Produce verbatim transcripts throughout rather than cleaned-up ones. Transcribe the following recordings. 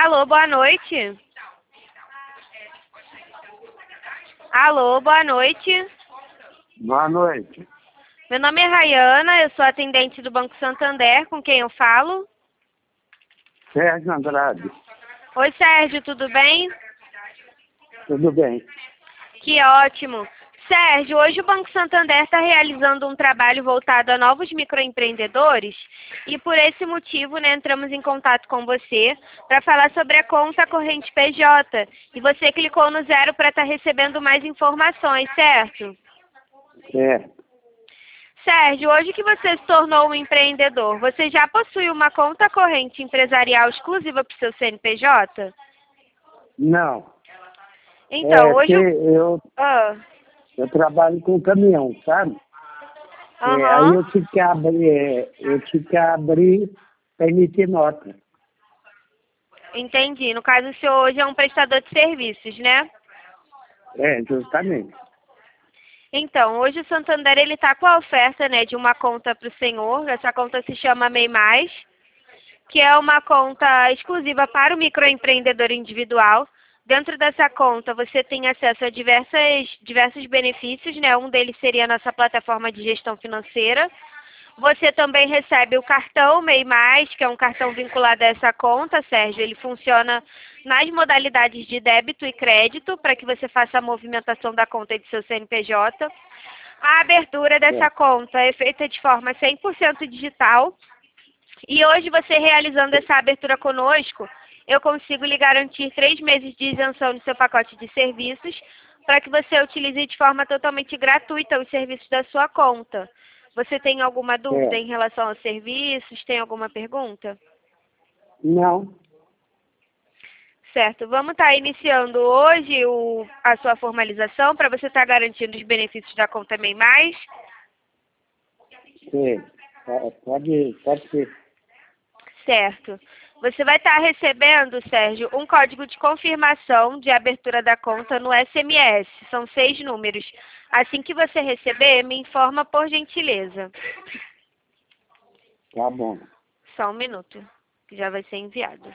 Alô, boa noite. Alô, boa noite. Boa noite. Meu nome é Rayana, eu sou atendente do Banco Santander, com quem eu falo? Sérgio Andrade. Oi, Sérgio, tudo bem? Tudo bem? Que ótimo. Sérgio, hoje o Banco Santander está realizando um trabalho voltado a novos microempreendedores e por esse motivo, né, entramos em contato com você para falar sobre a conta corrente P J. E você clicou no zero para estar recebendo mais informações, certo? É. Sérgio, hoje que você se tornou um empreendedor, você já possui uma conta corrente empresarial exclusiva para o seu C N P J? Não. Então, é hoje... que o- eu, Ah, eu trabalho com caminhão, sabe? É, aí aham. eu tive que abrir, é, eu tive que abrir para emitir nota. Entendi. No caso, o senhor hoje é um prestador de serviços, né? É, justamente. Então, hoje o Santander ele está com a oferta, né, de uma conta para o senhor. Essa conta se chama MEI Mais, que é uma conta exclusiva para o microempreendedor individual. Dentro dessa conta, você tem acesso a diversas, diversos benefícios, né? Um deles seria a nossa plataforma de gestão financeira. Você também recebe o cartão MEI Mais, que é um cartão vinculado a essa conta, Sérgio. Ele funciona nas modalidades de débito e crédito, para que você faça a movimentação da conta de seu C N P J. A abertura dessa É. conta é feita de forma cem por cento digital. E hoje, você realizando essa abertura conosco, eu consigo lhe garantir três meses de isenção no seu pacote de serviços, para que você utilize de forma totalmente gratuita os serviços da sua conta. Você tem alguma dúvida É. em relação aos serviços? Tem alguma pergunta? Não. Certo. Vamos estar iniciando hoje o, a sua formalização para você estar garantindo os benefícios da conta MEI Mais. É. É, Pode, pode ser. Certo. Você vai estar recebendo, Sérgio, um código de confirmação de abertura da conta no S M S. São seis números. Assim que você receber, me informa por gentileza. Tá bom. Só um minuto, que já vai ser enviado.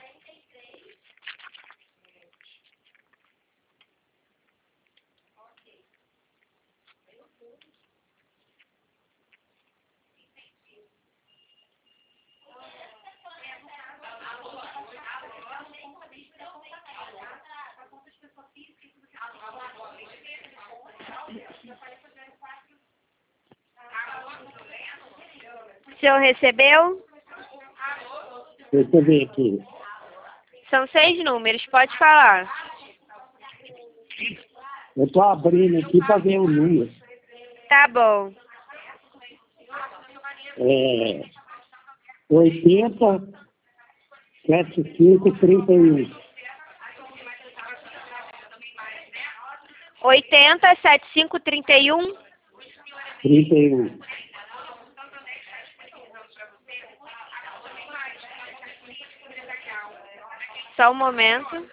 O senhor recebeu? Deixa eu ver aqui. São seis números, pode falar. Eu estou abrindo aqui para ver o número. Tá bom. É. oitenta, setenta e cinco, trinta e um. oitenta, setenta e cinco, trinta e um. trinta e um. Só um momento.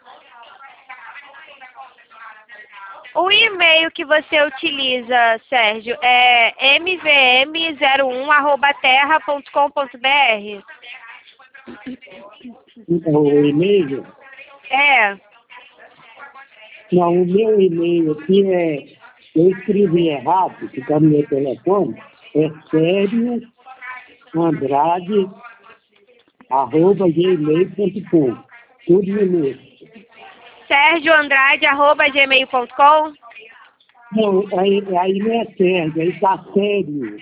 O e-mail que você utiliza, Sérgio, é m v m zero um arroba terra ponto com ponto b r? O e-mail? É. Não, o meu e-mail aqui é. Eu escrevi errado, que está no meu telefone. É sério Andrade, arroba gmail ponto com. Tudo minúsculo. Sérgio Andrade, arroba gmail ponto com? Não, aí, aí não é Sérgio, aí está sério.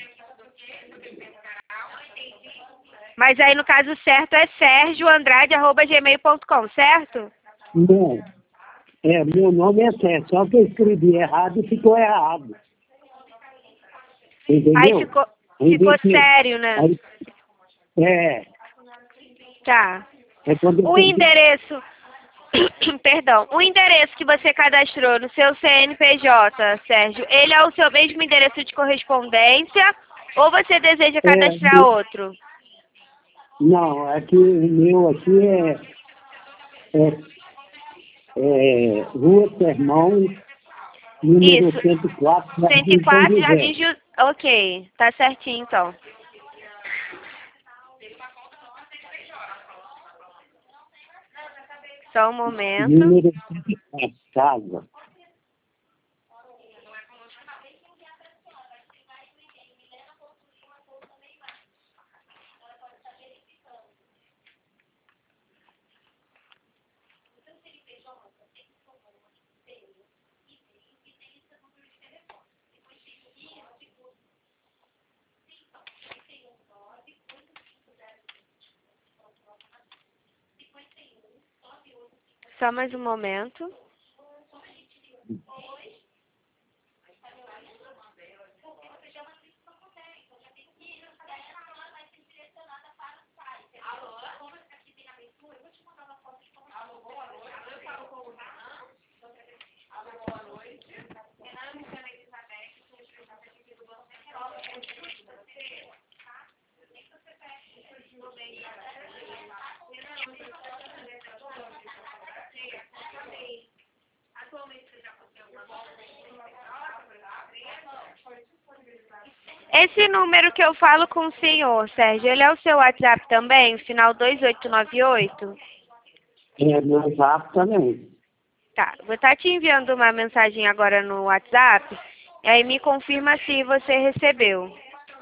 Mas aí no caso certo é sérgio andrade arroba gmail ponto com, certo? Não. É, meu nome é Sérgio, só que eu escrevi errado e ficou errado. Entendeu? Aí ficou, Aí ficou desse- sério, né? aí- é, Tá. é quando O eu endereço, perdão, o endereço que você cadastrou no seu C N P J, Sérgio, ele é o seu mesmo endereço de correspondência ou você deseja É, cadastrar outro? não, aqui o meu aqui é, é, é Rua Sermão, número Isso, cento e quatro, cento e Jardim São quatro, Jardim José. Ju... Ok, tá certinho então. Só um momento. Número trinta e quatro, casa. Só mais um momento. Esse número que eu falo com o senhor, Sérgio, ele é o seu WhatsApp também, final dois oito nove oito? É, meu WhatsApp também. Tá, vou estar te enviando uma mensagem agora no WhatsApp, e aí me confirma se você recebeu.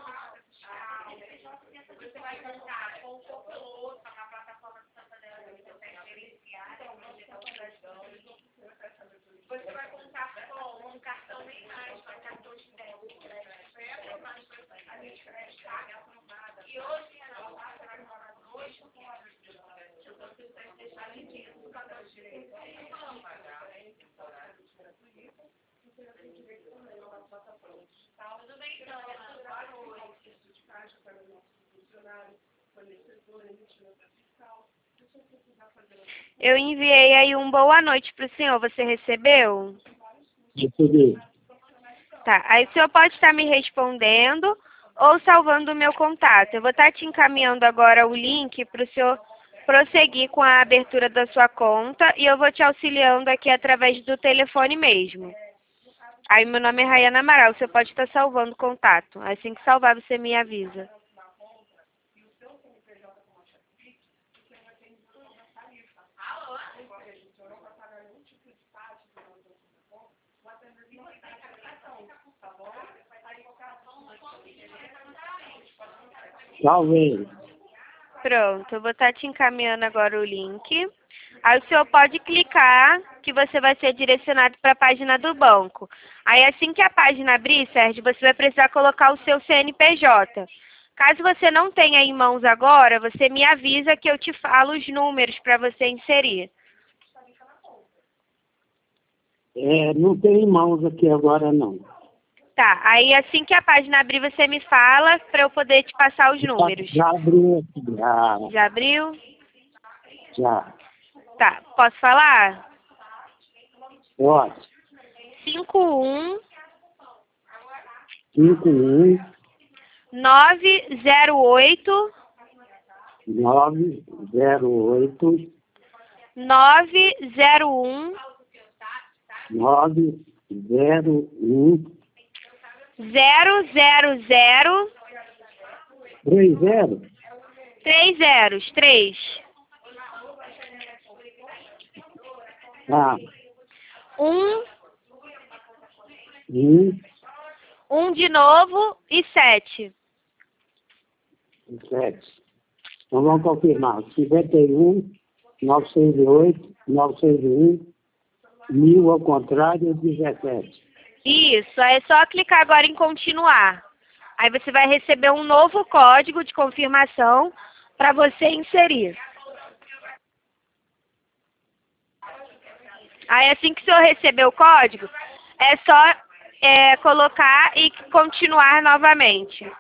Eu enviei aí um boa noite para o senhor, você recebeu? Recebi. Tá, aí o senhor pode estar me respondendo ou salvando o meu contato. Eu vou estar te encaminhando agora o link para o senhor prosseguir com a abertura da sua conta e eu vou te auxiliando aqui através do telefone mesmo. Aí meu nome é Rayana Amaral, você pode estar salvando o contato. Assim que salvar, você me avisa. Salvei. Pronto, eu vou estar te encaminhando agora o link. Aí o senhor pode clicar que você vai ser direcionado para a página do banco. Aí assim que a página abrir, Sérgio, você vai precisar colocar o seu C N P J. Caso você não tenha em mãos agora, você me avisa que eu te falo os números para você inserir. É, não tem mãos aqui agora, não. Tá, aí assim que a página abrir, você me fala para eu poder te passar os números. Já abriu aqui, já. Já abriu? Já. Tá, posso falar? Pode. cinco um cinco um nove zero oito nove zero oito nove zero um nove zero um zero zero zero três zero. três zeros, três. Ah, Um, um, um de novo e sete. sete. Então vamos confirmar. cinquenta e um, novecentos e oito, novecentos e um, mil ao contrário, dezessete. Isso, é só clicar agora em continuar. Aí você vai receber um novo código de confirmação para você inserir. Aí assim que o senhor receber o código, é só é, colocar e continuar novamente.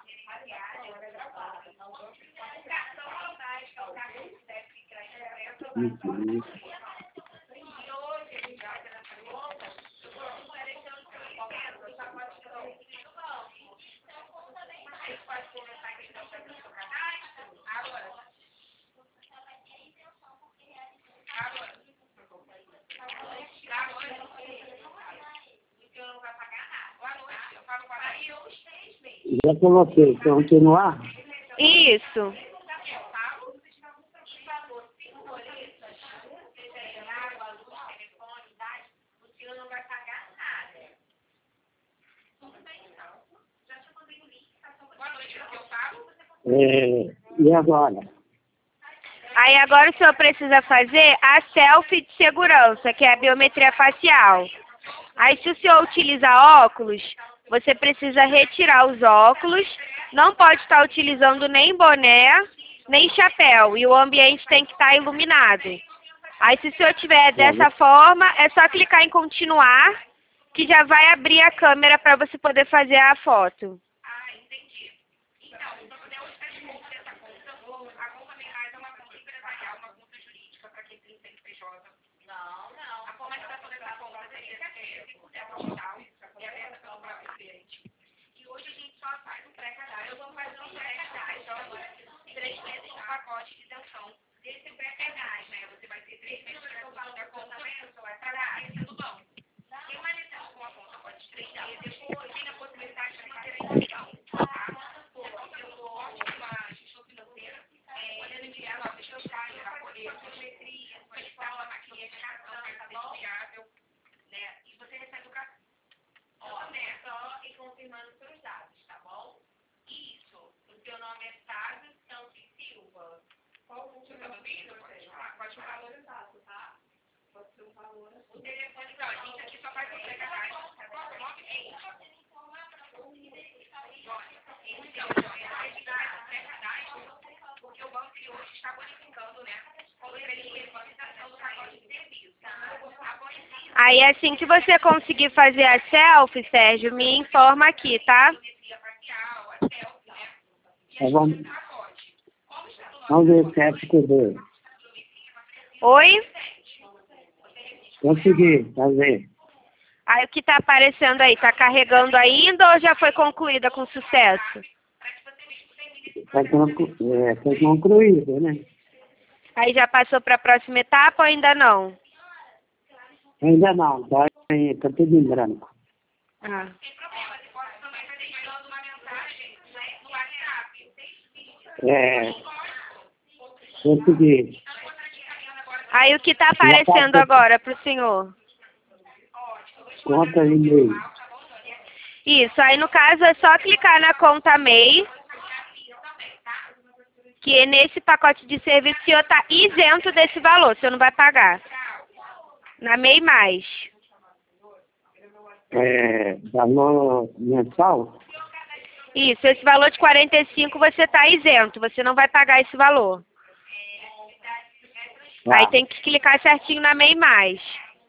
Uhum. Já coloquei. Continuar? Isso. É, e agora? Aí agora o senhor precisa fazer a selfie de segurança, que é a biometria facial. Aí se o senhor utiliza óculos, você precisa retirar os óculos, não pode estar utilizando nem boné, nem chapéu, e o ambiente tem que estar iluminado. Aí se o senhor tiver dessa forma, é só clicar em continuar, que já vai abrir a câmera para você poder fazer a foto. Aí assim que você conseguir fazer a selfie, Sérgio, me informa aqui, tá? Então, vamos, vamos ver se é possível. Oi? Consegui fazer. Aí o que tá aparecendo aí? Tá carregando ainda ou já foi concluída com sucesso? Foi, conclu é, foi concluído, né? Aí já passou para a próxima etapa ou ainda não? Ainda não, tá, tá tudo em branco. Ah. É, consegui. Aí o que tá aparecendo agora pro senhor? Conta e-mail. Isso, aí no caso é só clicar na conta M E I, que nesse pacote de serviço o senhor tá isento desse valor, o senhor não vai pagar. Na M E I mais. É, valor mensal? Isso, esse valor de quarenta e cinco você tá isento, você não vai pagar esse valor. Ah, Aí tem que clicar certinho na M E I mais.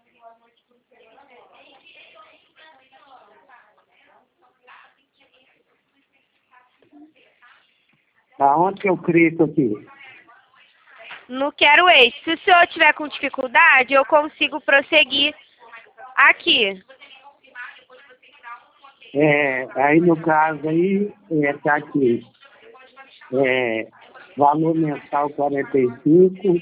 aonde que eu clico aqui? No Quero Este. Se o senhor tiver com dificuldade, eu consigo prosseguir aqui. É, aí no caso aí, é, tá aqui. É, valor mensal quarenta e cinco.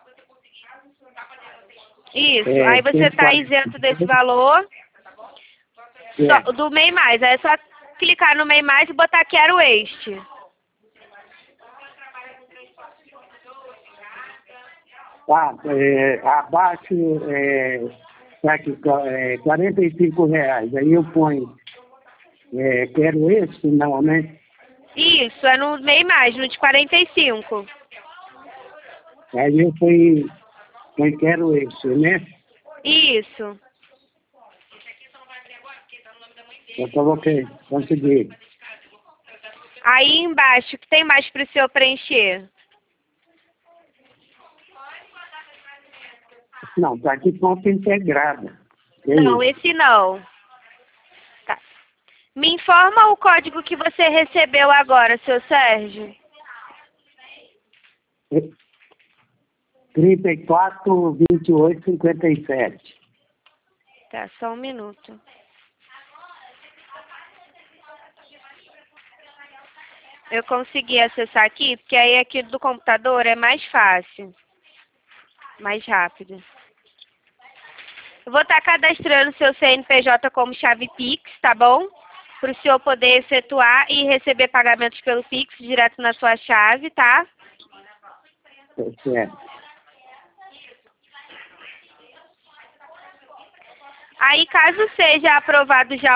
Isso, É, aí você está isento desse valor É. só, do M E I mais. Aí é só clicar no M E I mais e botar Quero Este. Tá, é, abaixo, é, tá aqui, é, quarenta e cinco reais. Aí eu ponho, é, quero esse, não, né? Isso, é no M E I mais, no de quarenta e cinco. Aí eu ponho, ponho quero esse, né? Isso. Eu coloquei, consegui. Aí embaixo, o que tem mais para o senhor preencher? Não, tá aqui conta integrada. É Não, isso. esse não. Tá. Me informa o código que você recebeu agora, seu Sérgio. trinta e quatro, vinte e oito, cinquenta e sete. Tá, só um minuto. Eu consegui acessar aqui, porque aí aqui do computador é mais fácil. Mais rápido. Eu vou estar cadastrando seu C N P J como chave Pix, tá bom? Para o senhor poder efetuar e receber pagamentos pelo Pix direto na sua chave, tá? É certo. Aí, caso seja aprovado já